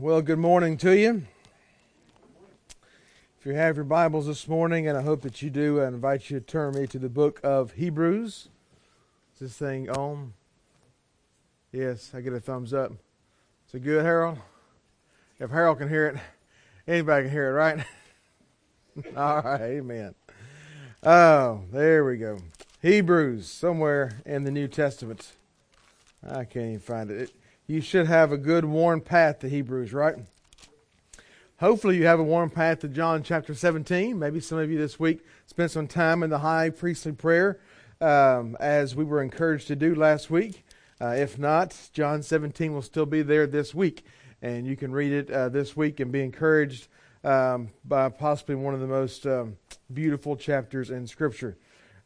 Well, good morning to you. If you have your Bibles this morning, and I hope that you do, I invite you to turn me to the book of Hebrews. Is this thing on? Yes, I get a thumbs up. Is it good, Harold? If Harold can hear it, anybody can hear it, right? All right, amen. Oh, there we go. Hebrews, somewhere in the New Testament. I can't even find it. You should have a good worn path to Hebrews, right? Hopefully you have a worn path to John chapter 17. Maybe some of you this week spent some time in the high priestly prayer as we were encouraged to do last week. If not, John 17 will still be there this week. And you can read it this week and be encouraged by possibly one of the most beautiful chapters in Scripture.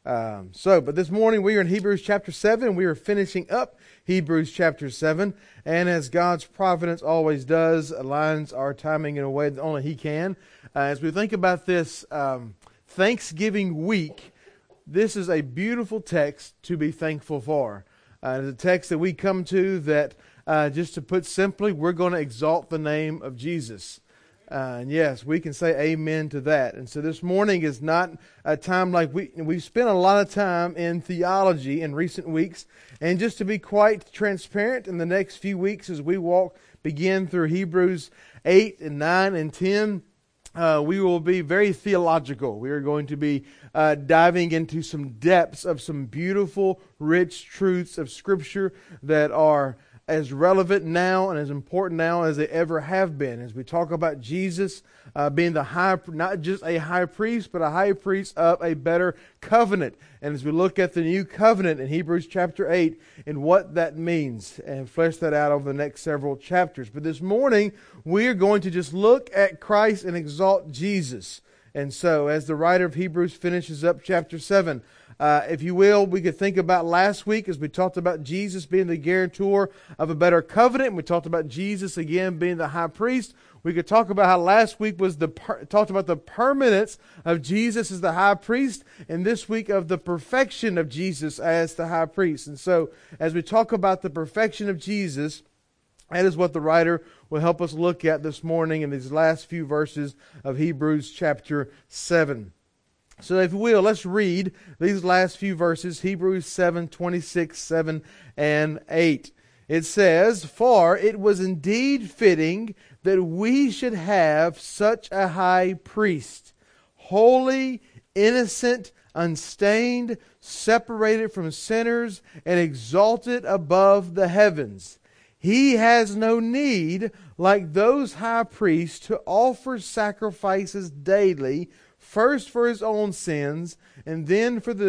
But this morning we are in Hebrews chapter 7. We are finishing up Hebrews chapter 7. And as God's providence always does, aligns our timing in a way that only He can. As we think about this Thanksgiving week, this is a beautiful text to be thankful for. It's a text that we come to that, just to put simply, we're going to exalt the name of Jesus. And yes, we can say amen to that. And so this morning is not a time like we've spent a lot of time in theology in recent weeks. And just to be quite transparent, in the next few weeks as we begin through Hebrews 8 and 9 and 10, we will be very theological. We are going to be diving into some depths of some beautiful, rich truths of Scripture that are as relevant now and as important now as they ever have been. As we talk about Jesus being not just a high priest, but a high priest of a better covenant. And as we look at the new covenant in Hebrews chapter 8 and what that means and flesh that out over the next several chapters. But this morning, we are going to just look at Christ and exalt Jesus. And so, as the writer of Hebrews finishes up chapter 7, if you will, we could think about last week as we talked about Jesus being the guarantor of a better covenant. And we talked about Jesus again being the high priest. We could talk about how last week was talked about the permanence of Jesus as the high priest, and this week of the perfection of Jesus as the high priest. And so, as we talk about the perfection of Jesus, that is what the writer will help us look at this morning in these last few verses of Hebrews chapter 7. So if you will, let's read these last few verses, Hebrews 7, 26, 7, and 8. It says, "For it was indeed fitting that we should have such a high priest, holy, innocent, unstained, separated from sinners, and exalted above the heavens. He has no need, like those high priests, to offer sacrifices daily, first for his own sins, and then for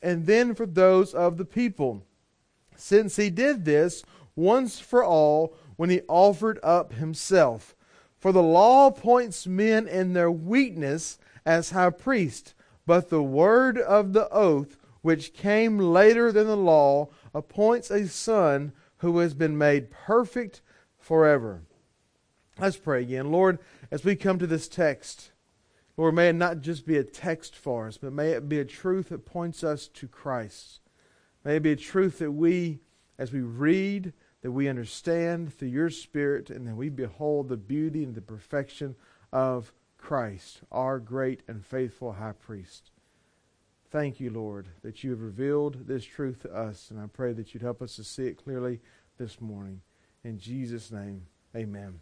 those of the people, since he did this once for all when he offered up himself. For the law appoints men in their weakness as high priest, but the word of the oath, which came later than the law, appoints a son who has been made perfect forever." Let's pray again. Lord, as we come to this text, Lord, may it not just be a text for us, but may it be a truth that points us to Christ. May it be a truth that we, as we read, that we understand through your Spirit, and that we behold the beauty and the perfection of Christ, our great and faithful high priest. Thank you, Lord, that you have revealed this truth to us, and I pray that you'd help us to see it clearly this morning. In Jesus' name, amen.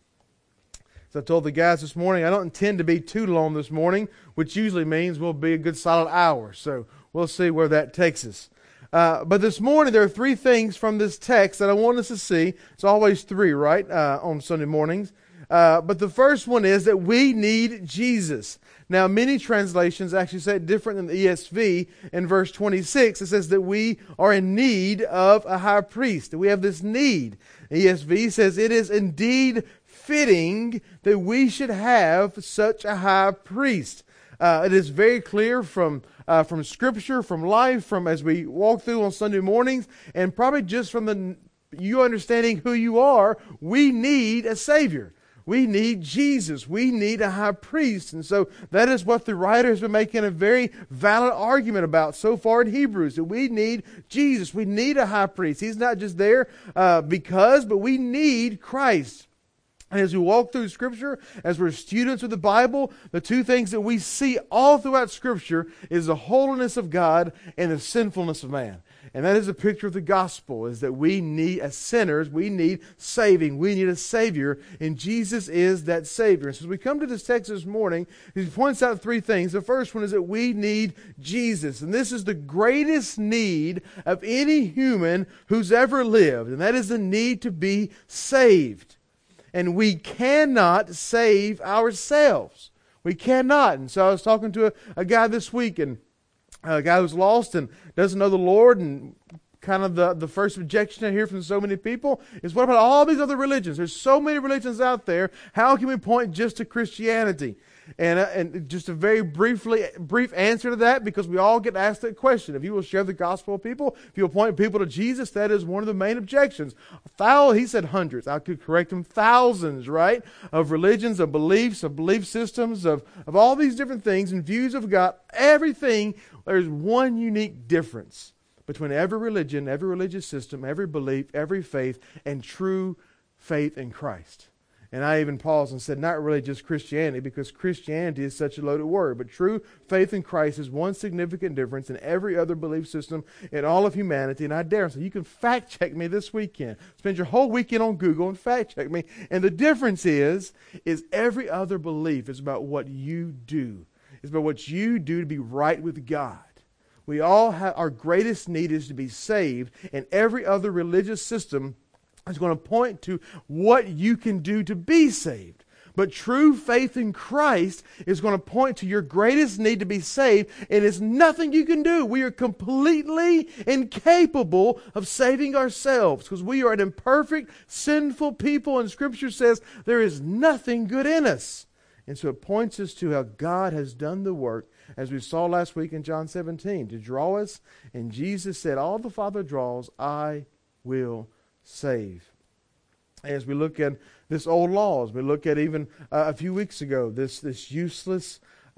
So I told the guys this morning, I don't intend to be too long this morning, which usually means we'll be a good solid hour. So we'll see where that takes us. But this morning, there are three things from this text that I want us to see. It's always three, right, on Sunday mornings. But the first one is that we need Jesus. Now, many translations actually say it different than the ESV. In verse 26, it says that we are in need of a high priest. That we have this need. The ESV says it is indeed fitting that we should have such a high priest. It is very clear from Scripture, from life, from as we walk through on Sunday mornings, and probably just from you understanding who you are, we need a Savior. We need Jesus. We need a high priest. And so that is what the writer has been making a very valid argument about so far in Hebrews, that we need Jesus. We need a high priest. He's not just there but we need Christ. And as we walk through Scripture, as we're students of the Bible, the two things that we see all throughout Scripture is the holiness of God and the sinfulness of man. And that is a picture of the gospel, is that we need, as sinners, we need saving. We need a Savior, and Jesus is that Savior. And so as we come to this text this morning, he points out three things. The first one is that we need Jesus. And this is the greatest need of any human who's ever lived, and that is the need to be saved. And we cannot save ourselves. We cannot. And so I was talking to a guy this week, and a guy who's lost and doesn't know the Lord, and kind of the first objection I hear from so many people is, what about all these other religions? There's so many religions out there. How can we point just to Christianity? And just a very brief answer to that, because we all get asked that question. If you will share the gospel with people, if you will point people to Jesus, that is one of the main objections. He said hundreds. I could correct him. Thousands, right? Of religions, of beliefs, of belief systems, of all these different things and views of God. Everything, there's one unique difference between every religion, every religious system, every belief, every faith, and true faith in Christ. And I even paused and said, not really just Christianity, because Christianity is such a loaded word. But true faith in Christ is one significant difference in every other belief system in all of humanity. And I dare say, you can fact check me this weekend. Spend your whole weekend on Google and fact check me. And the difference is every other belief is about what you do. It's about what you do to be right with God. We all have, our greatest need is to be saved. And every other religious system is going to point to what you can do to be saved. But true faith in Christ is going to point to your greatest need to be saved, and it's nothing you can do. We are completely incapable of saving ourselves, because we are an imperfect, sinful people, and Scripture says there is nothing good in us. And so it points us to how God has done the work, as we saw last week in John 17, to draw us. And Jesus said, all the Father draws, I will save. As we look at this old law, as we look at even a few weeks ago, this useless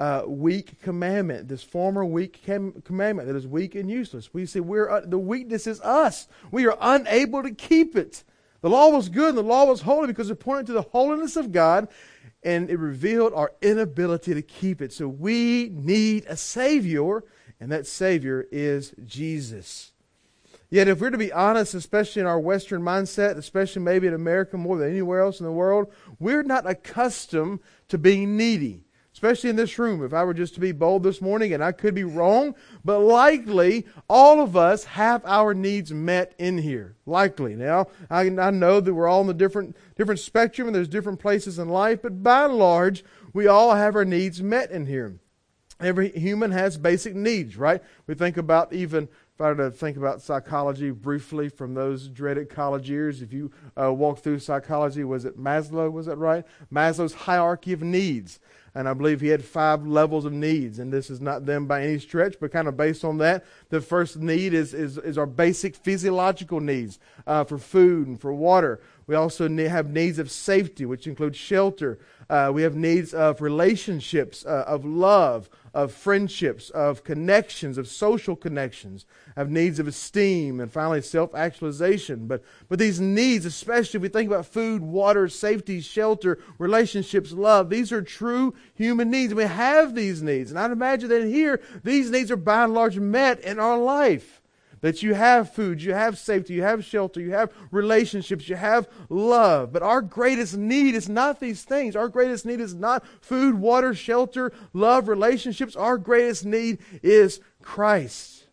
weak commandment, this former weak commandment that is weak and useless. We see the weakness is us. We are unable to keep it. The law was good and the law was holy because it pointed to the holiness of God, and it revealed our inability to keep it. So we need a Savior, and that Savior is Jesus. Yet if we're to be honest, especially in our Western mindset, especially maybe in America more than anywhere else in the world, we're not accustomed to being needy. Especially in this room. If I were just to be bold this morning, and I could be wrong, but likely all of us have our needs met in here. Likely. Now, I know that we're all in the different spectrum, and there's different places in life, but by and large, we all have our needs met in here. Every human has basic needs, right? We think about even, if I were to think about psychology briefly from those dreaded college years, if you walk through psychology, was it Maslow, was that right? Maslow's hierarchy of needs. And I believe he had 5 levels of needs. And this is not them by any stretch, but kind of based on that, the first need is our basic physiological needs for food and for water. We also have needs of safety, which includes shelter. We have needs of relationships, of love, of friendships, of connections, of social connections, have needs of esteem, and finally self-actualization. But these needs, especially if we think about food, water, safety, shelter, relationships, love, these are true human needs. We have these needs. And I'd imagine that here, these needs are by and large met in our life. That you have food, you have safety, you have shelter, you have relationships, you have love. But our greatest need is not these things. Our greatest need is not food, water, shelter, love, relationships. Our greatest need is Christ.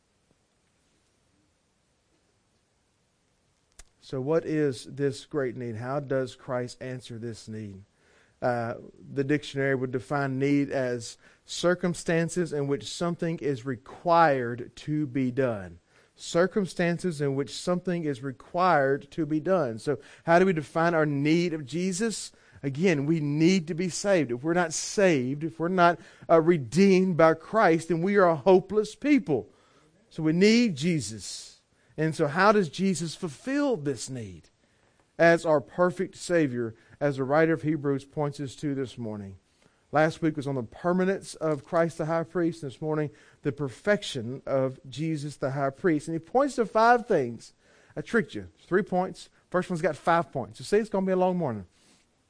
So what is this great need? How does Christ answer this need? The dictionary would define need as circumstances in which something is required to be done. Circumstances in which something is required to be done. So how do we define our need of Jesus? Again, we need to be saved. If we're not saved, if we're not redeemed by Christ, then we are a hopeless people. So we need Jesus. And so how does Jesus fulfill this need as our perfect Savior, as the writer of Hebrews points us to this morning? Last week was on the permanence of Christ the high priest. This morning, the perfection of Jesus the high priest. And he points to 5 things. I tricked you. 3 points. First one's got 5 points. You see, it's going to be a long morning.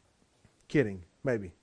Kidding, maybe.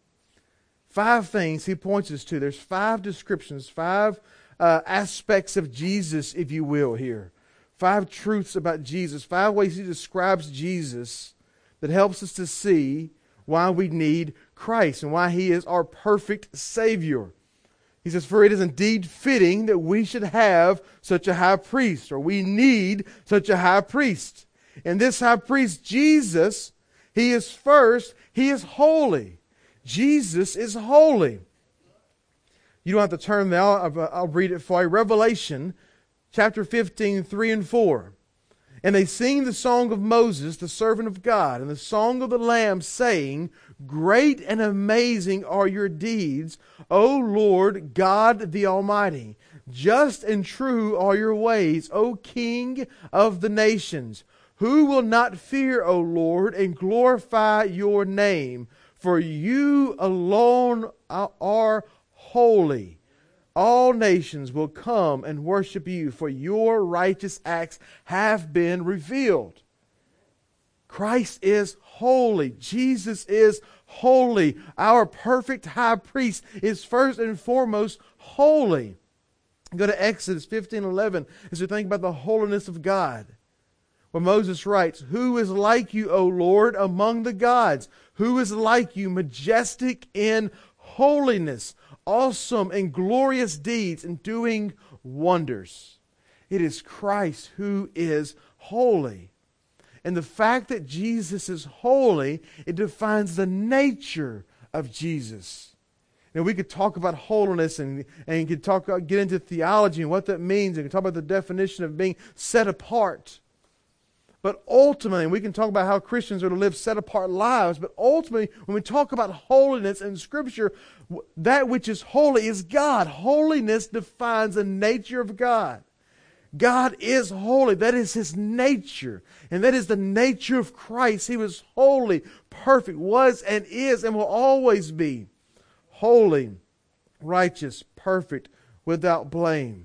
5 things he points us to. There's 5 descriptions, 5 aspects of Jesus, if you will, here. 5 truths about Jesus, 5 ways he describes Jesus that helps us to see why we need Christ and why he is our perfect Savior. He says, for it is indeed fitting that we should have such a high priest, or we need such a high priest. And this high priest, Jesus, he is first, he is holy. Jesus is holy. You don't have to turn there, I'll read it for you. Revelation chapter 15, 3 and 4. And they sing the song of Moses, the servant of God, and the song of the Lamb, saying, great and amazing are your deeds, O Lord God the Almighty. Just and true are your ways, O King of the nations. Who will not fear, O Lord, and glorify your name? For you alone are holy. All nations will come and worship you, for your righteous acts have been revealed. Christ is holy. Jesus is holy. Our perfect high priest is first and foremost holy. Go to Exodus 15:11 as we think about the holiness of God. Where Moses writes, who is like you, O Lord, among the gods? Who is like you, majestic in holiness, awesome and glorious deeds, and doing wonders? It is Christ who is holy. And the fact that Jesus is holy, it defines the nature of Jesus. Now we could talk about holiness and get into theology and what that means, and we could talk about the definition of being set apart. But ultimately, we can talk about how Christians are to live set-apart lives, but ultimately, when we talk about holiness in Scripture, that which is holy is God. Holiness defines the nature of God. God is holy. That is His nature. And that is the nature of Christ. He was holy, perfect, was and is and will always be holy, righteous, perfect, without blame.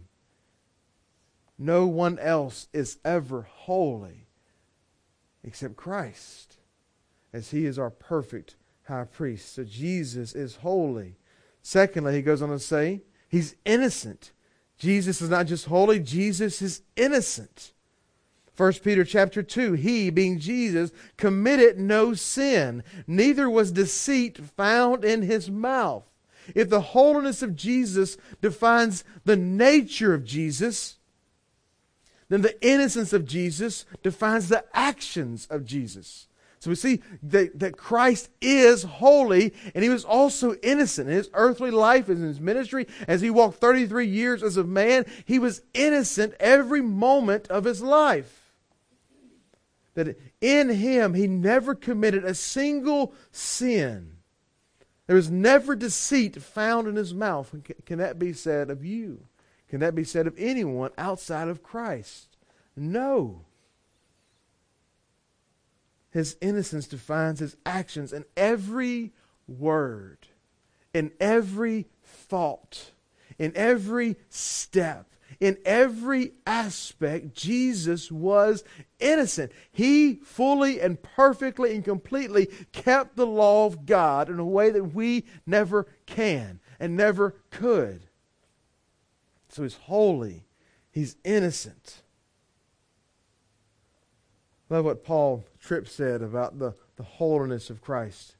No one else is ever holy except Christ, as He is our perfect high priest. So Jesus is holy. Secondly, he goes on to say, He's innocent. Jesus is not just holy, Jesus is innocent. 1 Peter chapter 2, He, being Jesus, committed no sin, neither was deceit found in His mouth. If the holiness of Jesus defines the nature of Jesus, then the innocence of Jesus defines the actions of Jesus. So we see that Christ is holy, and He was also innocent. In His earthly life, in His ministry, as He walked 33 years as a man, He was innocent every moment of His life. That in Him, He never committed a single sin. There was never deceit found in His mouth. Can that be said of you? Can that be said of anyone outside of Christ? No. His innocence defines His actions, and every word, in every thought, in every step, in every aspect, Jesus was innocent. He fully and perfectly and completely kept the law of God in a way that we never can and never could. So He's holy. He's innocent. I love what Paul Tripp said about the holiness of Christ.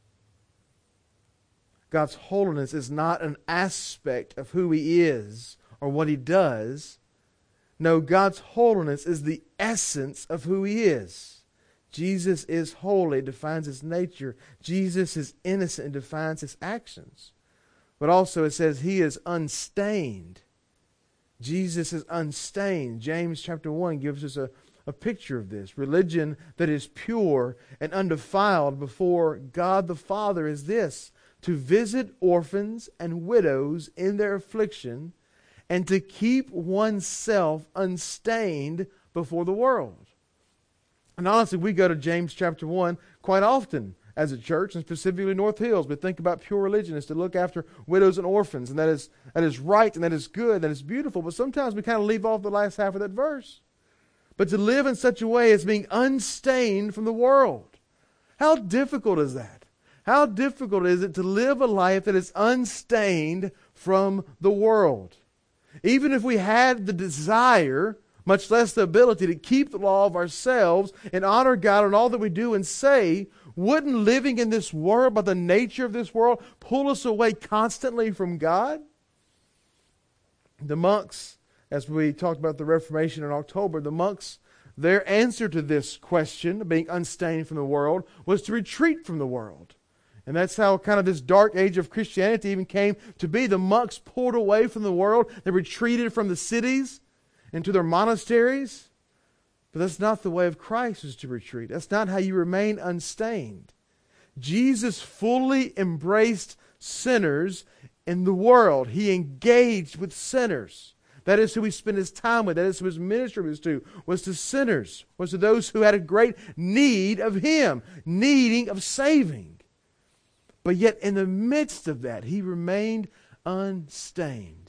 God's holiness is not an aspect of who He is or what He does. No, God's holiness is the essence of who He is. Jesus is holy, defines His nature. Jesus is innocent and defines His actions. But also it says He is unstained. Jesus is unstained. James chapter 1 gives us a picture of this. Religion that is pure and undefiled before God the Father is this: to visit orphans and widows in their affliction, and to keep oneself unstained before the world. And honestly, we go to James chapter 1 quite often as a church, and specifically North Hills. We think about pure religion is to look after widows and orphans, and that is right, and that is good, that is beautiful. But sometimes we kind of leave off the last half of that verse. But to live in such a way as being unstained from the world. How difficult is that? How difficult is it to live a life that is unstained from the world? Even if we had the desire, much less the ability, to keep the law of ourselves and honor God in all that we do and say, wouldn't living in this world, by the nature of this world, pull us away constantly from God? The monks, as we talked about the Reformation in October, the monks, their answer to this question, being unstained from the world, was to retreat from the world. And that's how kind of this dark age of Christianity even came to be. The monks pulled away from the world. They retreated from the cities into their monasteries. But that's not the way of Christ, is to retreat. That's not how you remain unstained. Jesus fully embraced sinners in the world. He engaged with sinners. That is who he spent his time with. That is who his ministry was to sinners, was to those who had a great need of him, needing of saving. But yet in the midst of that, he remained unstained.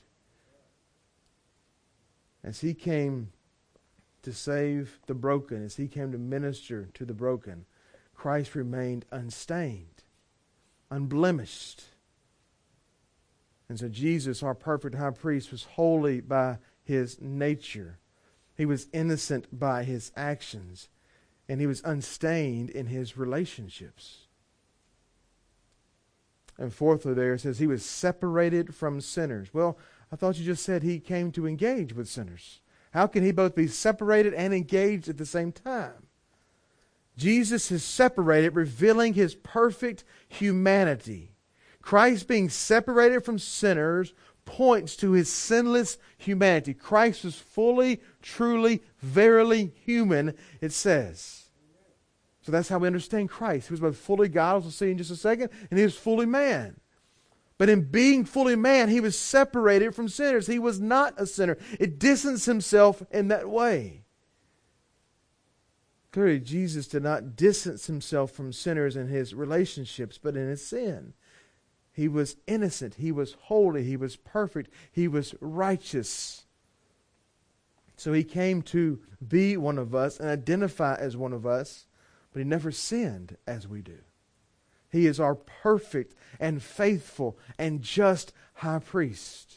As he came to save the broken, as he came to minister to the broken, Christ remained unstained, unblemished. And so Jesus, our perfect high priest, was holy by his nature. He was innocent by his actions. And he was unstained in his relationships. And fourthly there it says he was separated from sinners. Well, I thought you just said he came to engage with sinners. How can he both be separated and engaged at the same time? Jesus is separated, revealing his perfect humanity. Christ being separated from sinners points to his sinless humanity. Christ was fully, truly, verily human, it says. So that's how we understand Christ. He was both fully God, as we'll see in just a second, and he was fully man. But in being fully man, he was separated from sinners. He was not a sinner. It distanced himself in that way. Clearly, Jesus did not distance himself from sinners in his relationships, but in his sin. He was innocent. He was holy. He was perfect. He was righteous. So he came to be one of us and identify as one of us, but he never sinned as we do. He is our perfect and faithful and just high priest.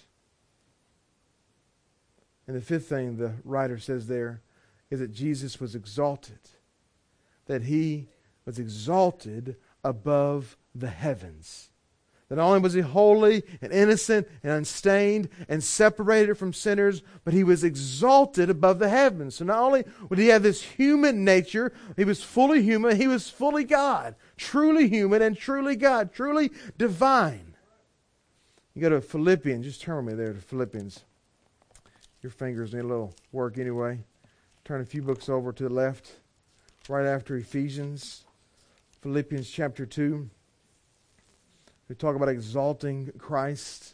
And the fifth thing the writer says there is that Jesus was exalted. That he was exalted above the heavens. That not only was he holy and innocent and unstained and separated from sinners, but he was exalted above the heavens. So not only would he have this human nature, he was fully human, he was fully God. Truly human and truly God, truly divine. You go to Philippians, just turn with me there to Philippians. Your fingers need a little work anyway. Turn a few books over to the left, right after Ephesians. Philippians chapter 2. We talk about exalting Christ.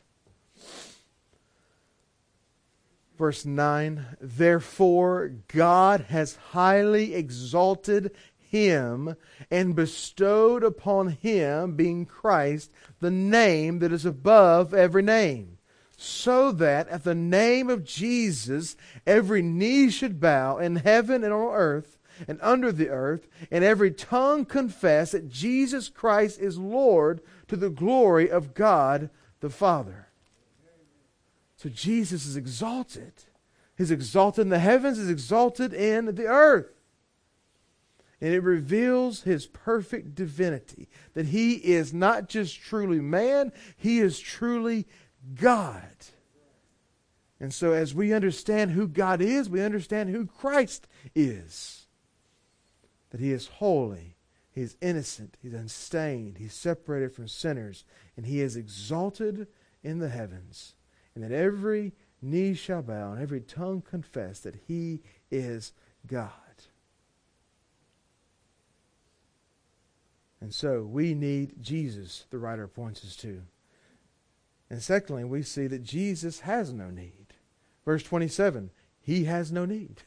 Verse 9, therefore God has highly exalted him and bestowed upon him, being Christ, the name that is above every name, so that at the name of Jesus every knee should bow in heaven and on earth and under the earth, and every tongue confess that Jesus Christ is Lord, to the glory of God the Father. So Jesus is exalted. He's exalted in the heavens, he's exalted in the earth. And it reveals his perfect divinity, that he is not just truly man, he is truly God. And so as we understand who God is, we understand who Christ is. That he is holy, he is innocent, he's unstained, he's separated from sinners, and he is exalted in the heavens. And that every knee shall bow and every tongue confess that he is God. And so we need Jesus, the writer points us to. And secondly, we see that Jesus has no need. Verse 27, he has no need.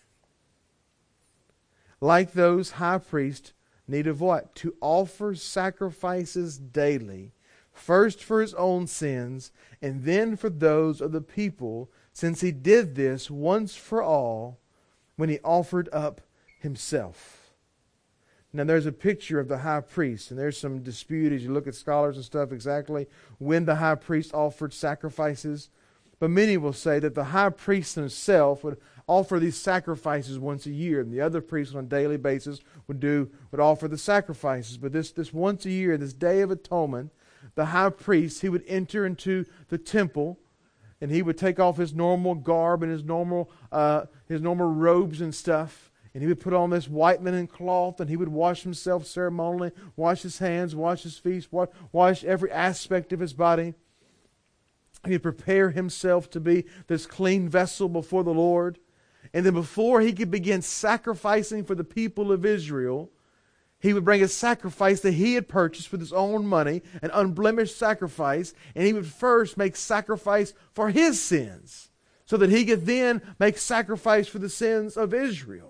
Like those high priests, need of what? To offer sacrifices daily, first for his own sins, and then for those of the people, since he did this once for all when he offered up himself. Now there's a picture of the high priest, and there's some dispute as you look at scholars and stuff exactly when the high priest offered sacrifices. But many will say that the high priest himself would offer these sacrifices once a year, and the other priests on a daily basis would offer the sacrifices. But this once a year, this Day of Atonement, the high priest, he would enter into the temple, and he would take off his normal garb and his normal robes and stuff. And he would put on this white linen cloth, and he would wash himself ceremonially, wash his hands, wash his feet, wash every aspect of his body. He'd prepare himself to be this clean vessel before the Lord. And then before he could begin sacrificing for the people of Israel, he would bring a sacrifice that he had purchased with his own money, an unblemished sacrifice, and he would first make sacrifice for his sins, so that he could then make sacrifice for the sins of Israel.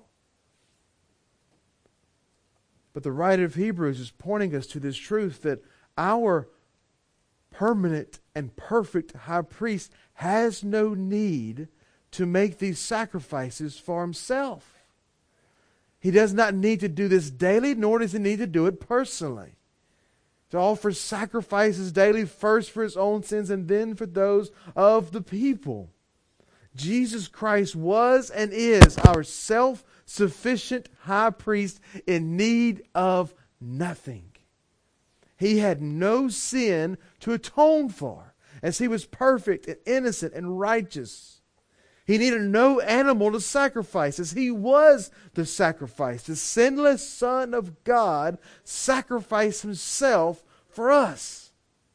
But the writer of Hebrews is pointing us to this truth that our permanent and perfect high priest has no need to make these sacrifices for himself. He does not need to do this daily, nor does he need to do it personally. To offer sacrifices daily, first for his own sins and then for those of the people. Jesus Christ was and is our self-sufficient high priest in need of nothing. He had no sin to atone for, as he was perfect and innocent and righteous. He needed no animal to sacrifice, as he was the sacrifice. The sinless Son of God sacrificed himself for us.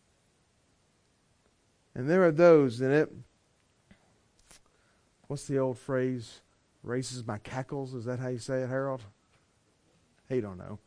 And there are those in it. What's the old phrase? Raises my cackles. Is that how you say it, Harold? He don't know.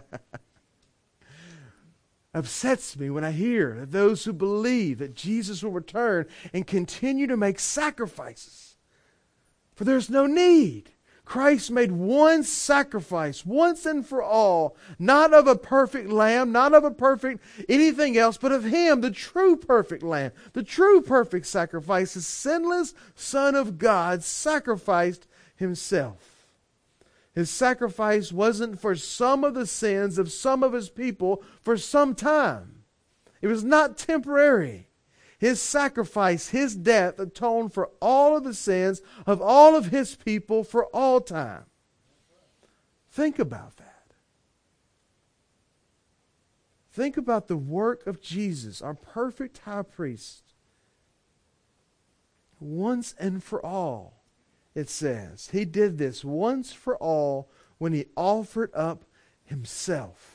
Upsets me when I hear that those who believe that Jesus will return and continue to make sacrifices. For there's no need. Christ made one sacrifice once and for all, not of a perfect lamb, not of a perfect anything else, but of Him, the true perfect lamb, the true perfect sacrifice. The sinless Son of God sacrificed Himself. His sacrifice wasn't for some of the sins of some of His people for some time. It was not temporary. His sacrifice, His death, atoned for all of the sins of all of His people for all time. Think about that. Think about the work of Jesus, our perfect high priest. Once and for all, it says. He did this once for all when He offered up Himself.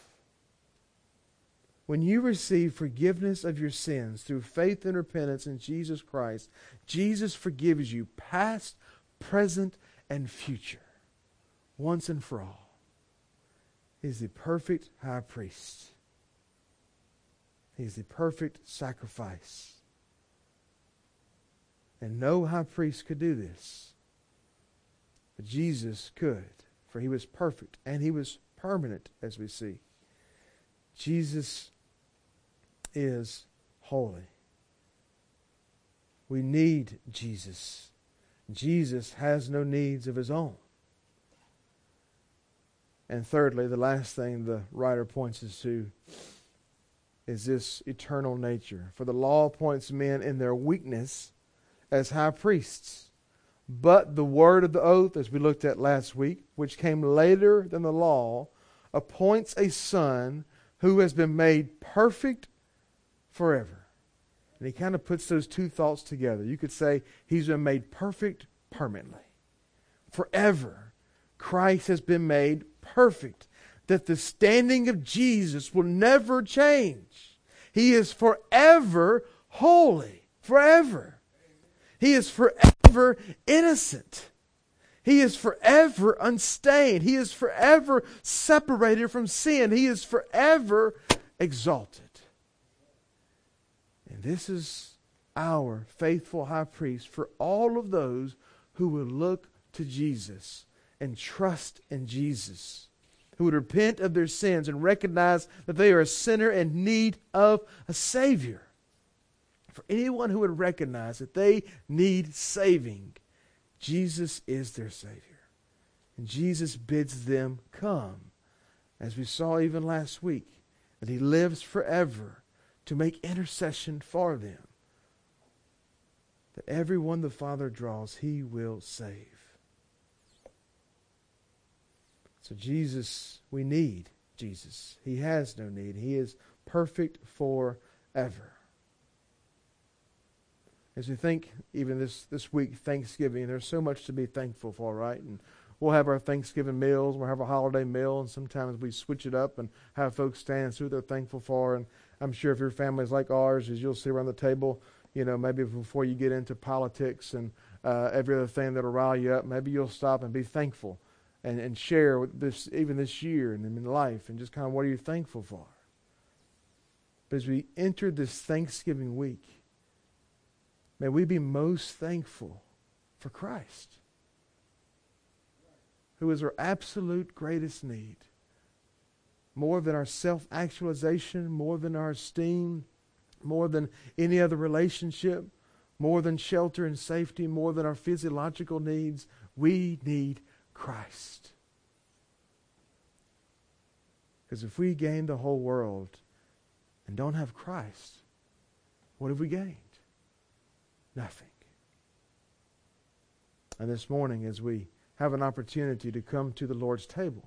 When you receive forgiveness of your sins through faith and repentance in Jesus Christ, Jesus forgives you past, present, and future, once and for all. He is the perfect high priest. He is the perfect sacrifice. And no high priest could do this. But Jesus could, for He was perfect and He was permanent, as we see. Jesus is holy. We need Jesus. Jesus has no needs of His own. And thirdly, the last thing the writer points us to is this eternal nature. For the law appoints men in their weakness as high priests. But the word of the oath, as we looked at last week, which came later than the law, appoints a son who has been made perfect forever. And he kind of puts those two thoughts together. You could say He's been made perfect permanently. Forever, Christ has been made perfect. That the standing of Jesus will never change. He is forever holy. Forever. He is forever innocent. He is forever unstained. He is forever separated from sin. He is forever exalted. And this is our faithful high priest for all of those who will look to Jesus and trust in Jesus, who would repent of their sins and recognize that they are a sinner in need of a Savior. For anyone who would recognize that they need saving, Jesus is their Savior. And Jesus bids them come. as we saw even last week, that He lives forever to make intercession for them. That everyone the Father draws, He will save. So Jesus, we need Jesus. He has no need. He is perfect forever. As we think, even this week, Thanksgiving, there's so much to be thankful for, right? And we'll have our Thanksgiving meals, we'll have a holiday meal, and sometimes we switch it up and have folks stand and see what they're thankful for. And I'm sure if your family is like ours, as you'll see around the table, maybe before you get into politics and every other thing that'll rile you up, maybe you'll stop and be thankful and share this, even this year and in life, and just kind of what are you thankful for. But as we enter this Thanksgiving week, may we be most thankful for Christ, who is our absolute greatest need. More than our self-actualization, more than our esteem, more than any other relationship, more than shelter and safety, more than our physiological needs, we need Christ. Because if we gain the whole world and don't have Christ, what have we gained? Nothing. And this morning, as we have an opportunity to come to the Lord's table,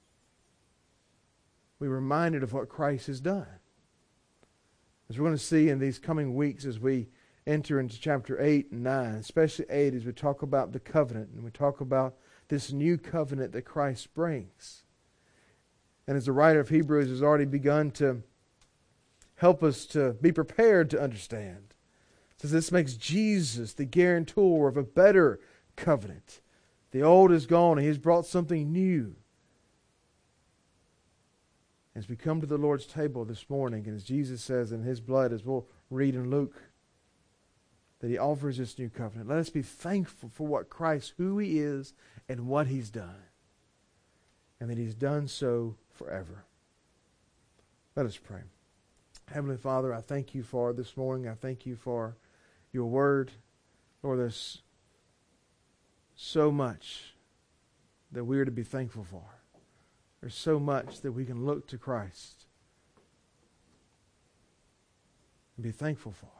we're reminded of what Christ has done. As we're going to see in these coming weeks as we enter into chapter 8 and 9, especially 8, as we talk about the covenant and we talk about this new covenant that Christ brings. And as the writer of Hebrews has already begun to help us to be prepared to understand, says this makes Jesus the guarantor of a better covenant. The old is gone and He's brought something new. As we come to the Lord's table this morning, and as Jesus says in His blood, as we'll read in Luke, that He offers this new covenant. Let us be thankful for what Christ, who He is, and what He's done. And that He's done so forever. Let us pray. Heavenly Father, I thank You for this morning. I thank You for Your word. Lord, there's so much that we are to be thankful for. There's so much that we can look to Christ and be thankful for.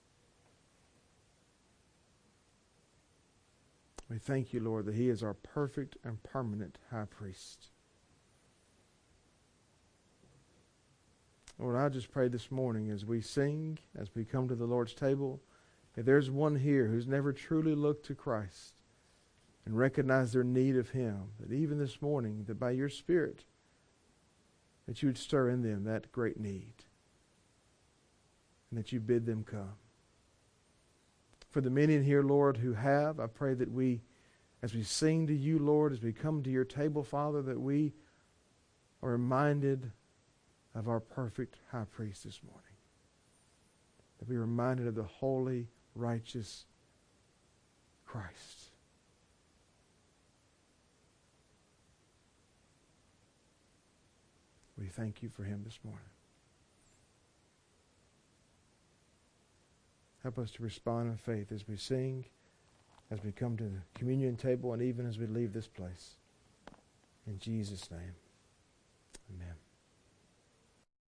We thank You, Lord, that He is our perfect and permanent high priest. Lord, I just pray this morning as we sing, as we come to the Lord's table, if there's one here who's never truly looked to Christ and recognized their need of Him, that even this morning, that by Your Spirit, that You would stir in them that great need and that You bid them come. For the many in here, Lord, who have, I pray that we, as we sing to You, Lord, as we come to Your table, Father, that we are reminded of our perfect high priest this morning. That we are reminded of the holy, righteous Christ. We thank You for Him this morning. Help us to respond in faith as we sing, as we come to the communion table, and even as we leave this place. In Jesus' name, amen.